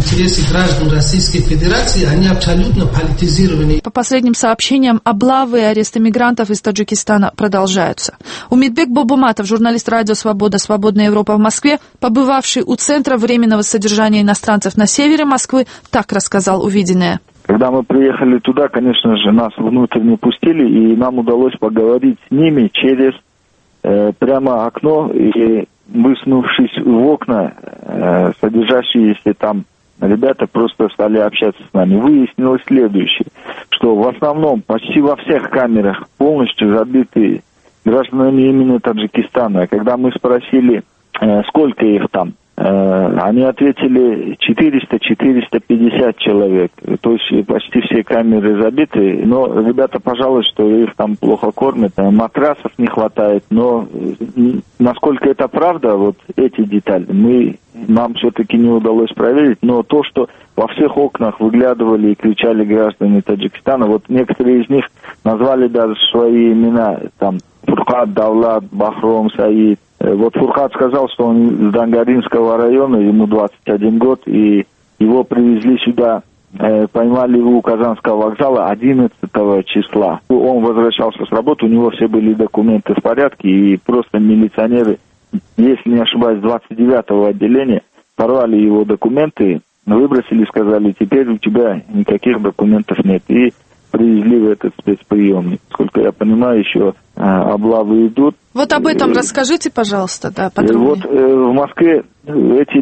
интересы граждан Российской Федерации, они абсолютно политизированы. По последним сообщениям, облавы и аресты мигрантов из Таджикистана продолжаются. Умитбек Бобуматов, журналист радио «Свобода», «Свободная Европа» в Москве, побывавший у Центра временного содержания иностранцев на севере Москвы, так рассказал увиденное. Когда мы приехали туда, конечно же, нас внутрь не пустили, и нам удалось поговорить с ними через прямо окно, и высунувшись в окна, содержащиеся там ребята просто стали общаться с нами. Выяснилось следующее, что в основном почти во всех камерах полностью забиты гражданами именно Таджикистана. Когда мы спросили, сколько их там, они ответили 400-450 человек. То есть почти все камеры забиты. Но ребята пожалуй, что их там плохо кормят, матрасов не хватает. Но насколько это правда, вот эти детали, нам все-таки не удалось проверить. Но то, что во всех окнах выглядывали и кричали граждане Таджикистана, вот некоторые из них назвали даже свои имена, там Фуркат, Давлат, Бахром, Саид. Вот Фуркат сказал, что он из Дангаринского района, ему 21 год, и его привезли сюда, поймали у Казанского вокзала 11 числа. Он возвращался с работы, у него все были документы в порядке, и просто милиционеры, если не ошибаюсь, 29-го отделения порвали его документы, выбросили, сказали, теперь у тебя никаких документов нет, и привезли в этот спецприемник. Сколько я понимаю, еще облавы идут. Вот об этом расскажите, пожалуйста, да, подробнее. Вот в Москве эти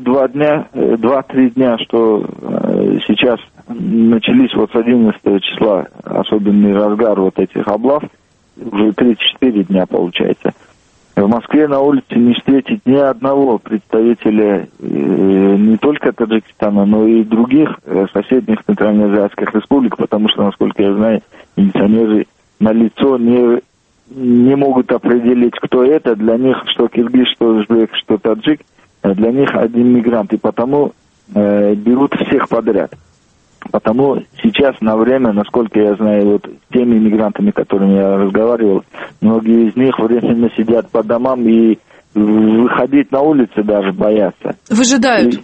2-3 дня, что сейчас начались вот с 11 числа, особенный разгар вот этих облав, уже 3-4 дня получается. В Москве на улице не встретить ни одного представителя не только Таджикистана, но и других соседних центральноазиатских республик, потому что, насколько я знаю, милиционеры на лицо не могут определить, кто это. Для них что киргиз, что узбек, что таджик, для них один мигрант, и потому берут всех подряд. Потому сейчас на время, насколько я знаю, вот с теми мигрантами, с которыми я разговаривал, многие из них временно сидят по домам и выходить на улицы даже боятся. Выжидают,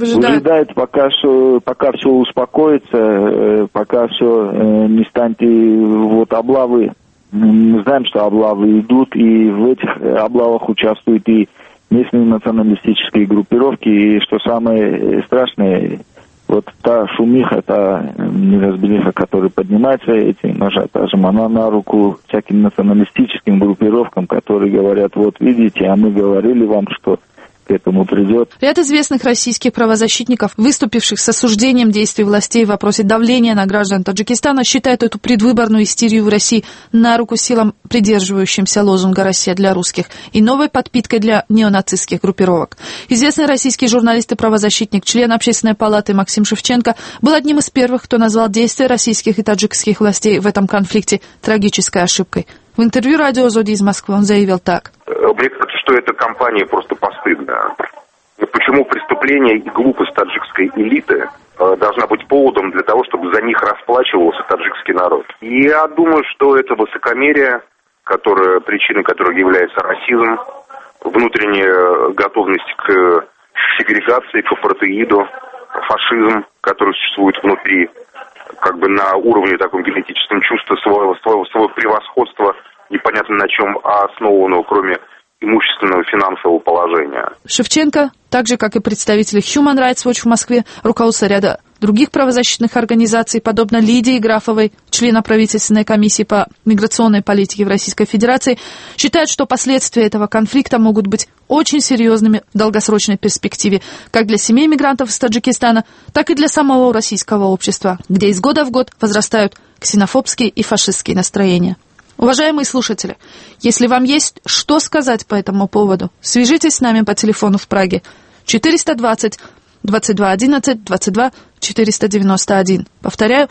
пока все успокоится, пока все не станет вот облавы. Мы знаем, что облавы идут, и в этих облавах участвуют и местные националистические группировки, и что самое страшное, вот та шумиха, та неразбериха, которая поднимается этим ажиотажем, она на руку всяким националистическим группировкам, которые говорят, вот видите, а мы говорили вам, что к этому придет. Ряд известных российских правозащитников, выступивших с осуждением действий властей в вопросе давления на граждан Таджикистана, считают эту предвыборную истерию в России на руку силам, придерживающимся лозунга «Россия для русских» и новой подпиткой для неонацистских группировок. Известный российский журналист и правозащитник, член Общественной палаты Максим Шевченко был одним из первых, кто назвал действия российских и таджикских властей в этом конфликте трагической ошибкой. В интервью радио «Зоди» из Москвы он заявил так. Мне кажется, что эта кампания просто постыдная. Почему преступление и глупость таджикской элиты должна быть поводом для того, чтобы за них расплачивался таджикский народ? И я думаю, что это высокомерие, причиной которой является расизм, внутренняя готовность к сегрегации, к апартеиду, фашизм, который существует внутри, как бы на уровне таком генетическом чувства своего превосходства, непонятно на чем основанного, кроме имущественного финансового положения. Шевченко, так же, как и представители Human Rights Watch в Москве, руководство ряда других правозащитных организаций, подобно Лидии Графовой, члена правительственной комиссии по миграционной политике в Российской Федерации, считают, что последствия этого конфликта могут быть очень серьезными в долгосрочной перспективе, как для семей мигрантов из Таджикистана, так и для самого российского общества, где из года в год возрастают ксенофобские и фашистские настроения. Уважаемые слушатели, если вам есть что сказать по этому поводу, свяжитесь с нами по телефону в Праге 420 22 11 22 491. Повторяю,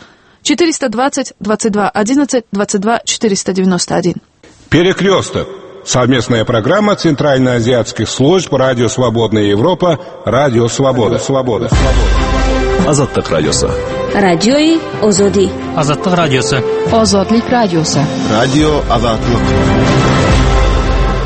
420 22 11 22 491. Перекресток. Совместная программа Центральноазиатских служб Радио Свободная Европа, Радио Свобода. Азаттык радиосы. Радиои Озоди. Азаттык радиосы. Озодлик радиосы. Радио Азаттык.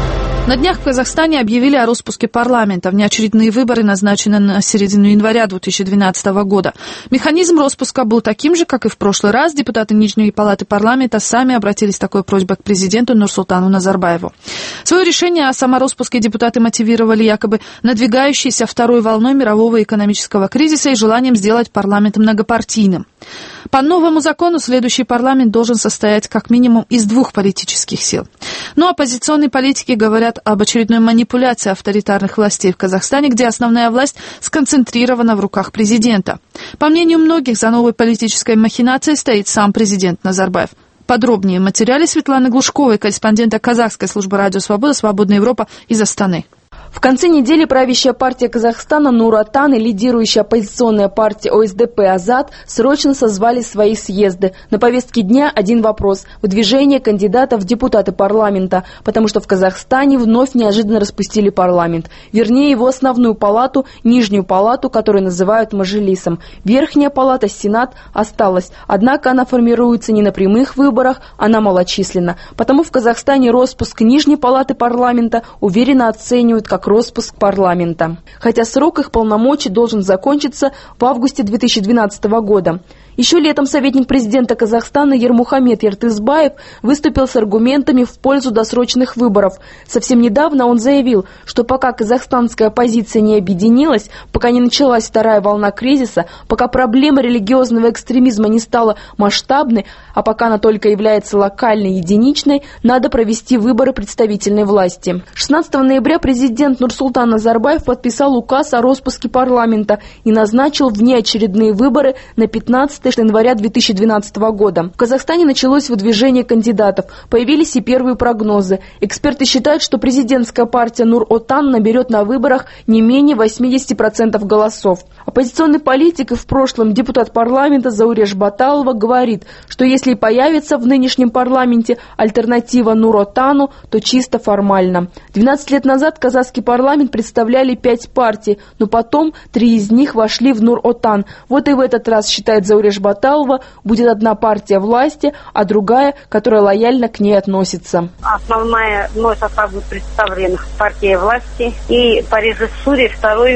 На днях в Казахстане объявили о распуске парламента. Внеочередные выборы назначены на середину января 2012 года. Механизм распуска был таким же, как и в прошлый раз. Депутаты Нижней палаты парламента сами обратились с такой просьбой к президенту Нурсултану Назарбаеву. Свое решение о самороспуске депутаты мотивировали якобы надвигающейся второй волной мирового экономического кризиса и желанием сделать парламент многопартийным. По новому закону следующий парламент должен состоять как минимум из 2 политических сил. Но оппозиционные политики говорят об очередной манипуляции авторитарных властей в Казахстане, где основная власть сконцентрирована в руках президента. По мнению многих, за новой политической махинацией стоит сам президент Назарбаев. Подробнее в материале Светланы Глушковой, корреспондента казахской службы «Радио Свобода», «Свободная Европа» из Астаны. В конце недели правящая партия Казахстана Нур Отан и лидирующая оппозиционная партия ОСДП «Азат» срочно созвали свои съезды. На повестке дня один вопрос – выдвижение кандидатов в депутаты парламента, потому что в Казахстане вновь неожиданно распустили парламент. Вернее, его основную палату, нижнюю палату, которую называют Мажилисом. Верхняя палата, Сенат, осталась, однако она формируется не на прямых выборах, она малочисленна. Потому в Казахстане распуск нижней палаты парламента уверенно оценивают как распуск парламента. Хотя срок их полномочий должен закончиться в августе 2012 года. Еще летом советник президента Казахстана Ермухамед Ертысбаев выступил с аргументами в пользу досрочных выборов. Совсем недавно он заявил, что пока казахстанская оппозиция не объединилась, пока не началась вторая волна кризиса, пока проблема религиозного экстремизма не стала масштабной, а пока она только является локальной, единичной, надо провести выборы представительной власти. 16 ноября президент Нурсултан Назарбаев подписал указ о распуске парламента и назначил внеочередные выборы на 15 января 2012 года. В Казахстане началось выдвижение кандидатов. Появились и первые прогнозы. Эксперты считают, что президентская партия Нур Отан наберет на выборах не менее 80% голосов. Оппозиционный политик и в прошлом депутат парламента Зауреш Баталова говорит, что если и появится в нынешнем парламенте альтернатива Нур Отану, то чисто формально. 12 лет назад казахский парламент представляли 5 партий, но потом 3 из них вошли в Нур Отан. Вот и в этот раз, считает Зауреш Баталова, будет одна партия власти, а другая, которая лояльно к ней относится. Основная мной состав будет представлен партия власти. И по режиссуре второе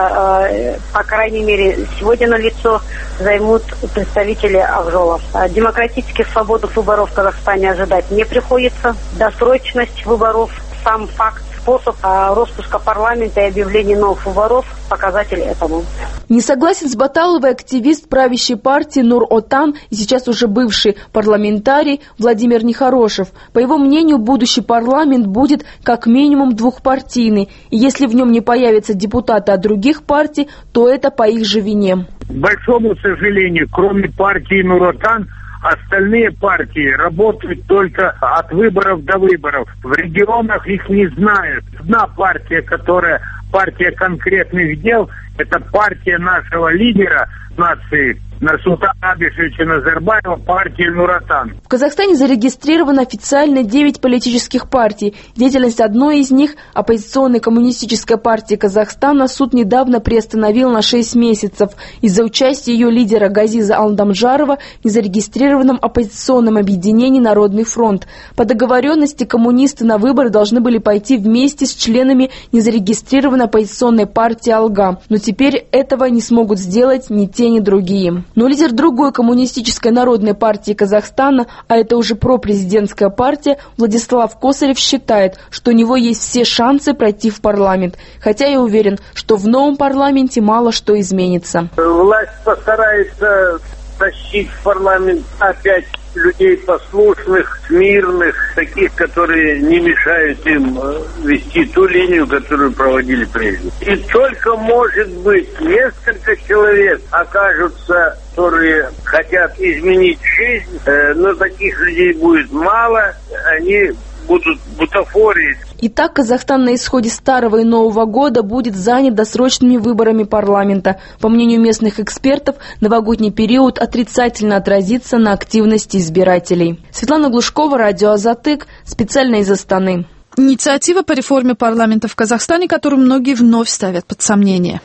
место, по крайней мере, сегодня налицо, займут представители Акжола. Демократических свободных выборов в Казахстане ожидать не приходится. Досрочность выборов, сам факт, способ распуска парламента и объявления новых выборов – показатель этому. Не согласен с Баталовой активист правящей партии Нур Отан и сейчас уже бывший парламентарий Владимир Нехорошев. По его мнению, будущий парламент будет как минимум двухпартийный. И если в нем не появятся депутаты от других партий, то это по их же вине. К большому сожалению, кроме партии Нур Отан, остальные партии работают только от выборов до выборов. В регионах их не знают. Одна партия, которая партия конкретных дел, это партия нашего лидера нации Нурсултана Абишевича Назарбаева, партия Нур Отан. В Казахстане зарегистрировано официально 9 политических партий. Деятельность одной из них, оппозиционной коммунистической партии Казахстана, суд недавно приостановил на 6 месяцев из-за участия ее лидера Газиза Алдамжарова в незарегистрированном оппозиционном объединении «Народный фронт». По договоренности коммунисты на выборы должны были пойти вместе с членами незарегистрированной оппозиционной партии «Алга». Но теперь этого не смогут сделать ни те, ни другие. Но лидер другой коммунистической народной партии Казахстана, а это уже пропрезидентская партия, Владислав Косарев считает, что у него есть все шансы пройти в парламент. Хотя я уверен, что в новом парламенте мало что изменится. Власть постарается тащить в парламент опять людей послушных, мирных, таких, которые не мешают им вести ту линию, которую проводили прежде. И только, может быть, несколько человек окажутся, которые хотят изменить жизнь, но таких людей будет мало, они будут бутафорией. Итак, Казахстан на исходе старого и нового года будет занят досрочными выборами парламента. По мнению местных экспертов, новогодний период отрицательно отразится на активности избирателей. Светлана Глушкова, радио Азатык, специально из Астаны. Инициатива по реформе парламента в Казахстане, которую многие вновь ставят под сомнение.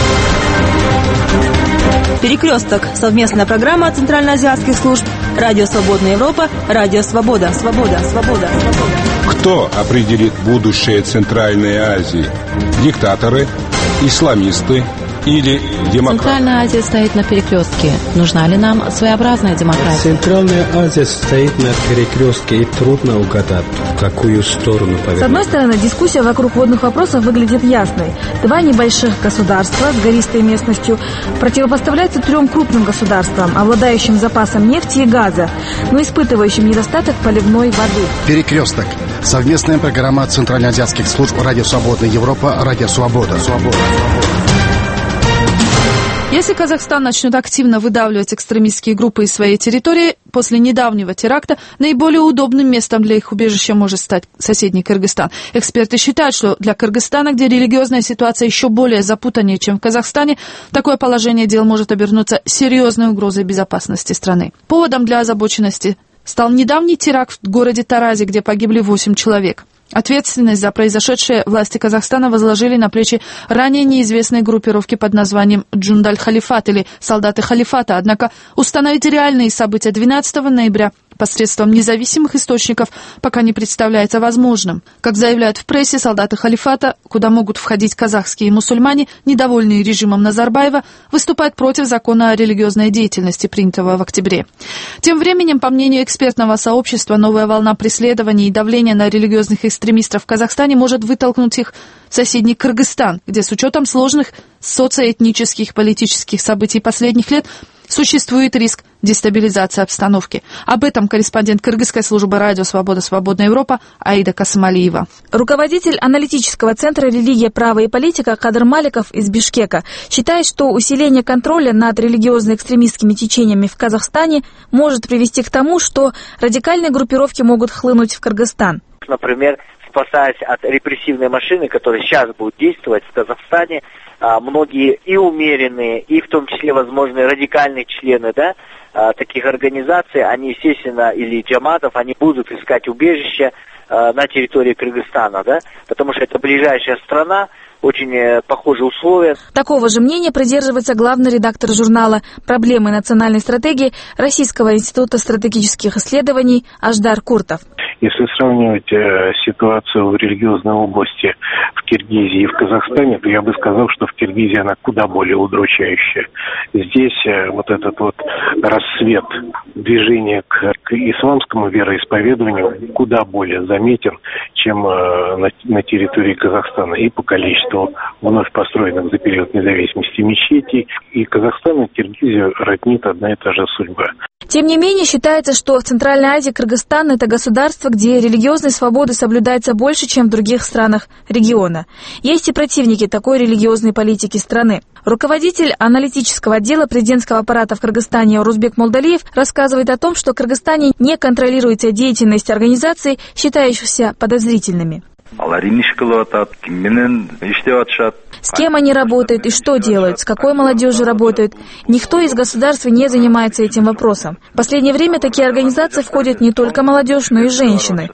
«Перекресток» – совместная программа центральноазиатских служб «Радио Свободная Европа», «Радио Свобода». Свобода. Кто определит будущее Центральной Азии? Диктаторы, исламисты или демократы? Центральная Азия стоит на перекрестке. Нужна ли нам своеобразная демократия? Центральная Азия стоит на перекрестке, и трудно угадать, в какую сторону повернуть. С одной стороны, дискуссия вокруг водных вопросов выглядит ясной. Два небольших государства с гористой местностью противопоставляются трем крупным государствам, обладающим запасом нефти и газа, но испытывающим недостаток поливной воды. Перекресток. Совместная программа Центральноазиатских служб «Радио Свободная Европа», «Радио Свобода». Если Казахстан начнет активно выдавливать экстремистские группы из своей территории, после недавнего теракта наиболее удобным местом для их убежища может стать соседний Кыргызстан. Эксперты считают, что для Кыргызстана, где религиозная ситуация еще более запутаннее, чем в Казахстане, такое положение дел может обернуться серьезной угрозой безопасности страны. Поводом для озабоченности стал недавний теракт в городе Таразе, где погибли 8 человек. Ответственность за произошедшее власти Казахстана возложили на плечи ранее неизвестной группировки под названием Джундаль-Халифат или «Солдаты Халифата». Однако установить реальные события 12 ноября посредством независимых источников пока не представляется возможным. Как заявляют в прессе, солдаты халифата, куда могут входить казахские мусульмане, недовольные режимом Назарбаева, выступают против закона о религиозной деятельности, принятого в октябре. Тем временем, по мнению экспертного сообщества, новая волна преследований и давления на религиозных экстремистов в Казахстане может вытолкнуть их в соседний Кыргызстан, где с учетом сложных социоэтнических политических событий последних лет существует риск дестабилизации обстановки. Об этом корреспондент Кыргызской службы «Радио Свобода. Свободная Европа» Аида Касымалиева. Руководитель аналитического центра «Религия, право и политика» Кадыр Маликов из Бишкека считает, что усиление контроля над религиозно-экстремистскими течениями в Казахстане может привести к тому, что радикальные группировки могут хлынуть в Кыргызстан. Например, спасаясь от репрессивной машины, которая сейчас будет действовать в Казахстане, многие и умеренные, и в том числе, возможно, радикальные члены, таких организаций, они, естественно, или джаматов, они будут искать убежище на территории Кыргызстана, потому что это ближайшая страна, очень похожие условия. Такого же мнения придерживается главный редактор журнала «Проблемы национальной стратегии» Российского института стратегических исследований Аждар Куртов. Если сравнивать ситуацию в религиозной области в Киргизии и в Казахстане, то я бы сказал, что в Киргизии она куда более удручающая. Здесь вот этот вот рассвет движения к исламскому вероисповеданию куда более заметен, чем на территории Казахстана, и по количеству вновь построенных за период независимости мечетей. И Казахстан и Киргизию роднит одна и та же судьба. Тем не менее, считается, что в Центральной Азии Кыргызстан – это государство, где религиозные свободы соблюдаются больше, чем в других странах региона. Есть и противники такой религиозной политики страны. Руководитель аналитического отдела президентского аппарата в Кыргызстане Урузбек Молдалиев рассказывает о том, что в Кыргызстане не контролируется деятельность организаций, считающихся подозрительными. С кем они работают и что делают, с какой молодежью работают. Никто из государств не занимается этим вопросом. В последнее время такие организации входят не только молодежь, но и женщины.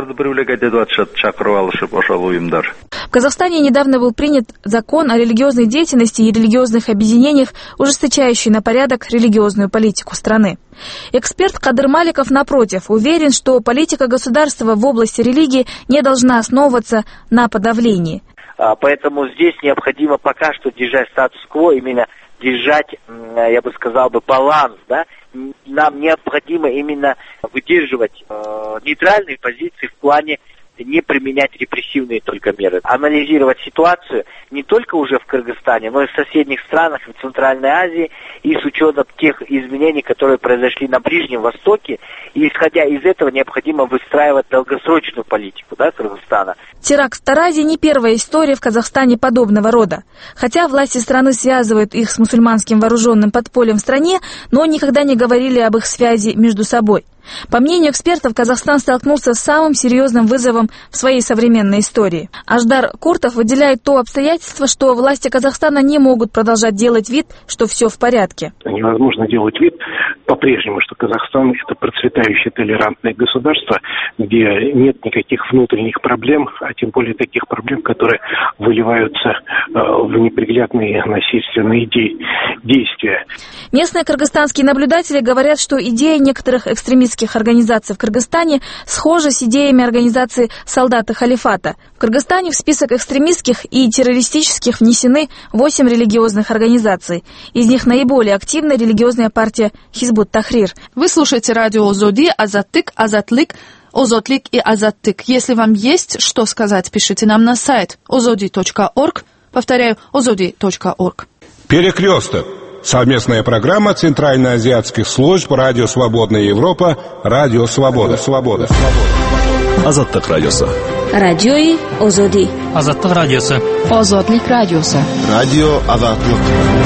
В Казахстане недавно был принят закон о религиозной деятельности и религиозных объединениях, ужесточающий на порядок религиозную политику страны. Эксперт Кадыр Маликов, напротив, уверен, что политика государства в области религии не должна основываться на подавлении. Поэтому здесь необходимо пока что держать статус-кво, именно держать, я бы сказал, баланс. Нам необходимо именно выдерживать нейтральные позиции в плане не применять репрессивные только меры. Анализировать ситуацию не только уже в Кыргызстане, но и в соседних странах, в Центральной Азии, и с учетом тех изменений, которые произошли на Ближнем Востоке. И исходя из этого необходимо выстраивать долгосрочную политику Кыргызстана. Теракт в Таразе не первая история в Казахстане подобного рода. Хотя власти страны связывают их с мусульманским вооруженным подпольем в стране, но никогда не говорили об их связи между собой. По мнению экспертов, Казахстан столкнулся с самым серьезным вызовом в своей современной истории. Аждар Куртов выделяет то обстоятельство, что власти Казахстана не могут продолжать делать вид, что все в порядке. Невозможно делать вид по-прежнему, что Казахстан – это процветающее толерантное государство, где нет никаких внутренних проблем, а тем более таких проблем, которые выливаются в неприглядные насильственные действия. Местные кыргызстанские наблюдатели говорят, что идеи некоторых экстремистских организаций в Кыргызстане схожи с идеями организации «Солдаты халифата». В Кыргызстане в список экстремистских и террористических внесены 8 религиозных организаций. Из них наиболее активна религиозная партия Хизбут Тахрир. Вы слушаете радио Озоди, Азаттык, Азатлык, Озотлик и Азаттык. Если вам есть что сказать, пишите нам на сайт ozodi.org. Повторяю, ozodi.org. Перекресток. Совместная программа Центральноазиатских служб Радио Свободная Европа, Радио Свобода. Азаттык радиосы. Радиои Озоди. Азаттык радиосы. Озотлик радиосы. Радио Азаттык.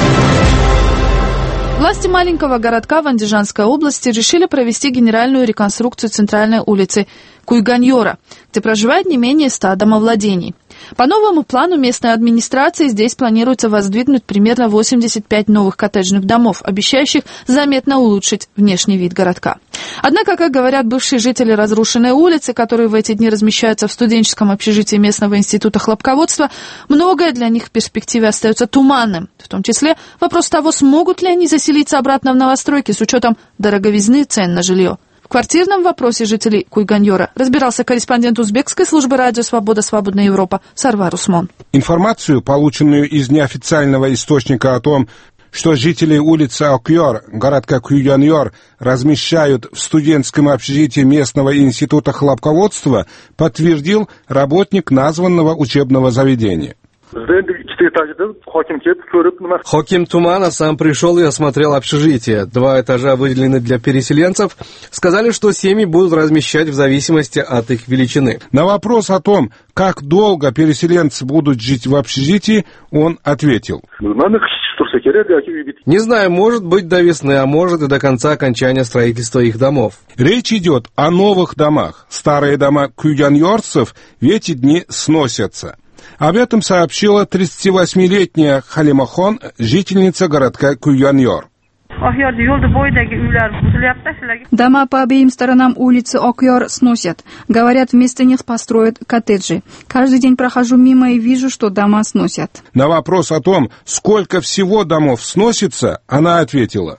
Власти маленького городка в Андижанской области решили провести генеральную реконструкцию центральной улицы Куйганьора, где проживает не менее 100 домовладений. По новому плану местной администрации здесь планируется воздвигнуть примерно 85 новых коттеджных домов, обещающих заметно улучшить внешний вид городка. Однако, как говорят бывшие жители разрушенной улицы, которые в эти дни размещаются в студенческом общежитии местного института хлопководства, многое для них в перспективе остается туманным. В том числе вопрос того, смогут ли они заселиться обратно в новостройки с учетом дороговизны цен на жилье. В квартирном вопросе жителей Куйганьора разбирался корреспондент узбекской службы радио «Свобода. Свободная Европа» Сарвар Усмон. Информацию, полученную из неофициального источника о том, что жители улицы Окьор, городка Куйганьор, размещают в студентском общежитии местного института хлопководства, подтвердил работник названного учебного заведения. Хоким Тумана сам пришел и осмотрел общежитие. 2 этажа выделены для переселенцев. Сказали, что семьи будут размещать в зависимости от их величины. На вопрос о том, как долго переселенцы будут жить в общежитии, он ответил: не знаю, может быть до весны, а может и до конца окончания строительства их домов. Речь идет о новых домах. Старые дома куйганьорцев в эти дни сносятся. Об этом сообщила 38-летняя Халимахон, жительница городка Куйганьор. Дома по обеим сторонам улицы Окьор сносят. Говорят, вместо них построят коттеджи. Каждый день прохожу мимо и вижу, что дома сносят. На вопрос о том, сколько всего домов сносится, она ответила: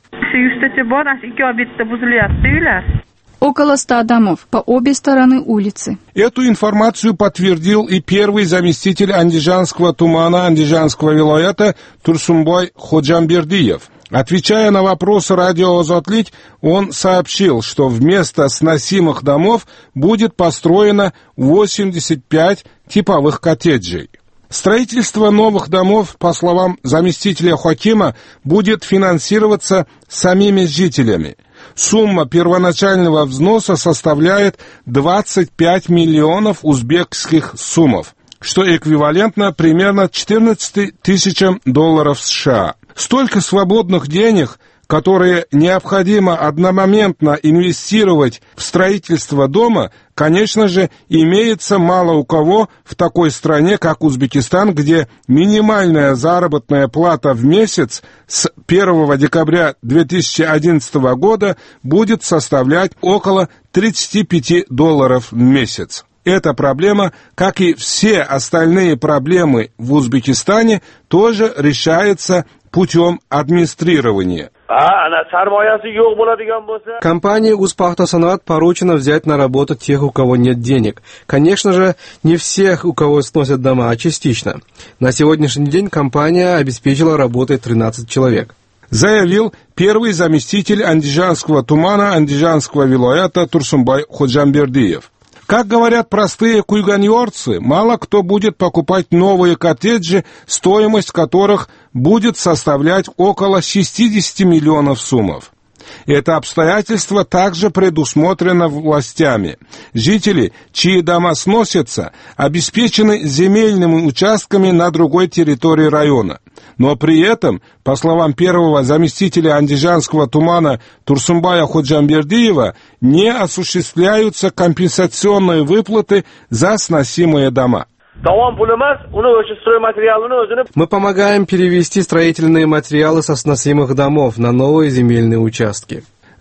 около 100 домов по обе стороны улицы. Эту информацию подтвердил и первый заместитель Андижанского тумана Андижанского вилоята Турсумбай Ходжамбердиев. Отвечая на вопросы радио «Озотлик», он сообщил, что вместо сносимых домов будет построено 85 типовых коттеджей. Строительство новых домов, по словам заместителя Хокима, будет финансироваться самими жителями. Сумма первоначального взноса составляет 25 миллионов узбекских сумов, что эквивалентно примерно 14 тысячам долларов США. Столько свободных денег, которые необходимо одномоментно инвестировать в строительство дома, конечно же, имеется мало у кого в такой стране, как Узбекистан, где минимальная заработная плата в месяц с 1 декабря 2011 года будет составлять около 35 долларов в месяц. Эта проблема, как и все остальные проблемы в Узбекистане, тоже решается путем администрирования. Компании Узпахтосанат поручено взять на работу тех, у кого нет денег. Конечно же, не всех, у кого сносят дома, а частично. На сегодняшний день компания обеспечила работой 13 человек. Заявил первый заместитель Андижанского тумана Андижанского вилоята Турсумбай Ходжамбердиев. Как говорят простые куйганьорцы, мало кто будет покупать новые коттеджи, стоимость которых будет составлять около 60 миллионов сумов. Это обстоятельство также предусмотрено властями. Жители, чьи дома сносятся, обеспечены земельными участками на другой территории района. Но при этом, по словам первого заместителя Андижанского тумана Турсумбая Ходжамбердиева, не осуществляются компенсационные выплаты за сносимые дома. Мы помогаем перевести строительные материалы со сносимых домов на новые земельные участки.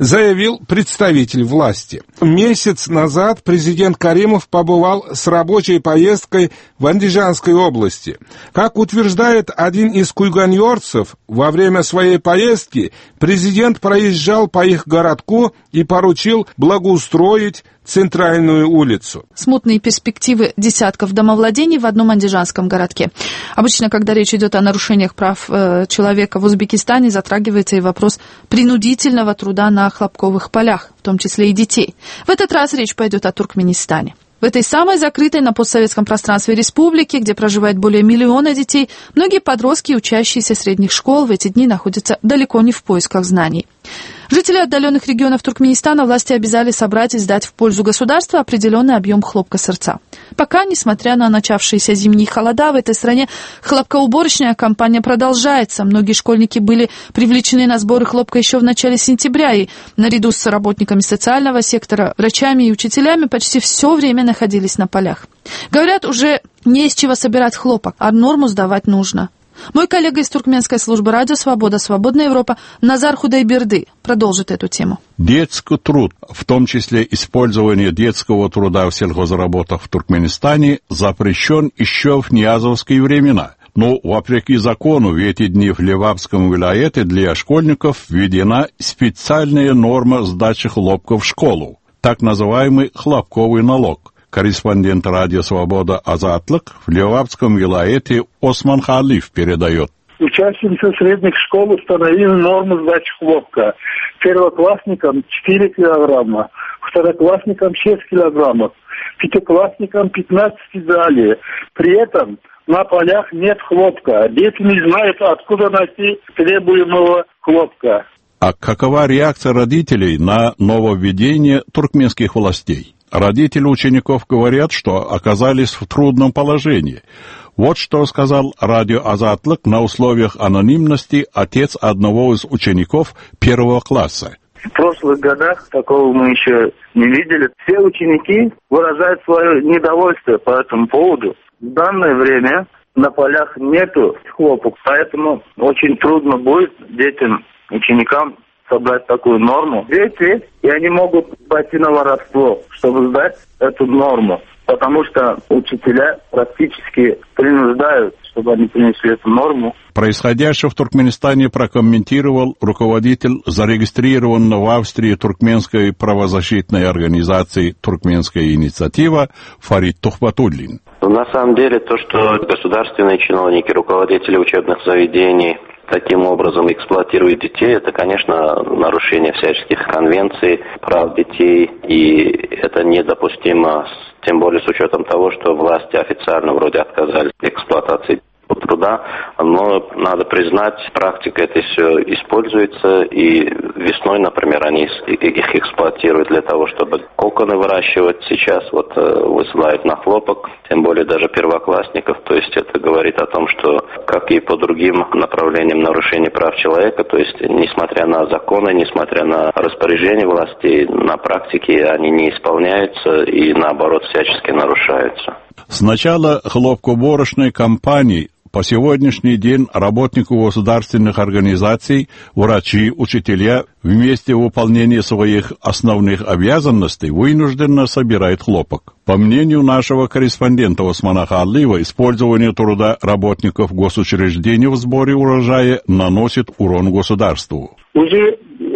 заявил представитель власти. Месяц назад президент Каримов побывал с рабочей поездкой в Андижанской области. Как утверждает один из куйганьорцев, во время своей поездки президент проезжал по их городку и поручил благоустроить центральную улицу. Смутные перспективы десятков домовладений в одном андижанском городке. Обычно, когда речь идет о нарушениях прав человека в Узбекистане, затрагивается и вопрос принудительного труда на хлопковых полях, в том числе и детей. В этот раз речь пойдет о Туркменистане. В этой самой закрытой на постсоветском пространстве республики, где проживает более 1 миллиона детей, многие подростки, учащиеся средних школ, в эти дни находятся далеко не в поисках знаний. Жители отдаленных регионов Туркменистана власти обязали собрать и сдать в пользу государства определенный объем хлопка-сырца. Пока, несмотря на начавшиеся зимние холода, в этой стране хлопкоуборочная кампания продолжается. Многие школьники были привлечены на сборы хлопка еще в начале сентября, и наряду с работниками социального сектора, врачами и учителями почти все время находились на полях. Говорят, уже не из чего собирать хлопок, а норму сдавать нужно. Мой коллега из туркменской службы радио «Свобода», «Свободная Европа» Назар Худайберды продолжит эту тему. Детский труд, в том числе использование детского труда в сельхозработах в Туркменистане, запрещен еще в ниязовские времена. Но, вопреки закону, в эти дни в Левапском вилаяте для школьников введена специальная норма сдачи хлопка в школу, так называемый хлопковый налог. Корреспондент радио «Свобода» Азатлык в Левапском вилаяте Осман Халиф передает. Учащимся средних школ установили норму сдачи хлопка. Первоклассникам 4 килограмма, второклассникам 6 килограммов, пятиклассникам 15 и далее. При этом на полях нет хлопка. Дети не знают, откуда найти требуемого хлопка. А какова реакция родителей на нововведение туркменских властей? Родители учеников говорят, что оказались в трудном положении. Вот что сказал радио «Азатлык» на условиях анонимности отец одного из учеников 1 класса. В прошлых годах такого мы еще не видели. Все ученики выражают свое недовольство по этому поводу. В данное время на полях нету хлопок, поэтому очень трудно будет детям, ученикам собрать такую норму. Дети, и они могут пойти на воровство, чтобы сдать эту норму, потому что учителя практически принуждают, чтобы они принесли эту норму. Происходящее в Туркменистане прокомментировал руководитель зарегистрированной в Австрии туркменской правозащитной организации «Туркменская инициатива» Фарид Тухбатуллин. На самом деле, то, что государственные чиновники, руководители учебных заведений таким образом эксплуатируют детей, это, конечно, нарушение всяческих конвенций, прав детей, и это недопустимо, тем более с учетом того, что власти официально вроде отказались от эксплуатации труда, но надо признать, практика это все используется, и весной, например, они их эксплуатируют для того, чтобы коконы выращивать. Сейчас вот высылают на хлопок, тем более даже первоклассников, то есть это говорит о том, что, как и по другим направлениям нарушения прав человека, то есть несмотря на законы, несмотря на распоряжения властей, на практике они не исполняются и наоборот всячески нарушаются. С начала хлопкоуборочной кампании по сегодняшний день работники государственных организаций, врачи, учителя вместе выполнения своих основных обязанностей вынужденно собирают хлопок. По мнению нашего корреспондента Османа Халифа, использование труда работников госучреждений в сборе урожая наносит урон государству. Уже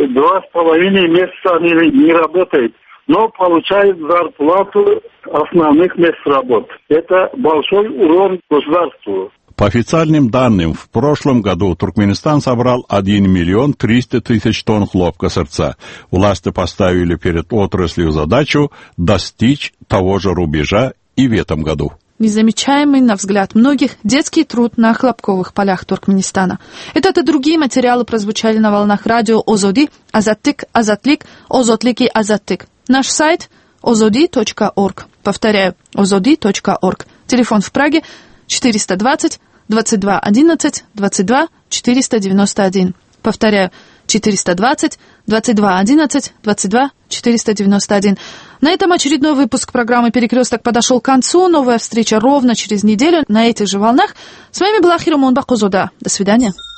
2,5 месяца они не работают, но получают зарплату основных мест работ. Это большой урон государству. По официальным данным, в прошлом году Туркменистан собрал 1 миллион 300 тысяч тонн хлопка-сырца. Власти поставили перед отраслью задачу достичь того же рубежа и в этом году. Незамечаемый, на взгляд многих, детский труд на хлопковых полях Туркменистана. Этот и другие материалы прозвучали на волнах радио «Озоди», «Азаттык», «Азатлик», «Озотлик» и «Азаттык». Наш сайт ozodi.org. Повторяю, ozodi.org. Телефон в Праге 420 22 11 22 491. Повторяю, 420 22 11 22 491. На этом очередной выпуск программы «Перекресток» подошел к концу. Новая встреча ровно через неделю на этих же волнах. С вами была Хирамон Бакузода. До свидания.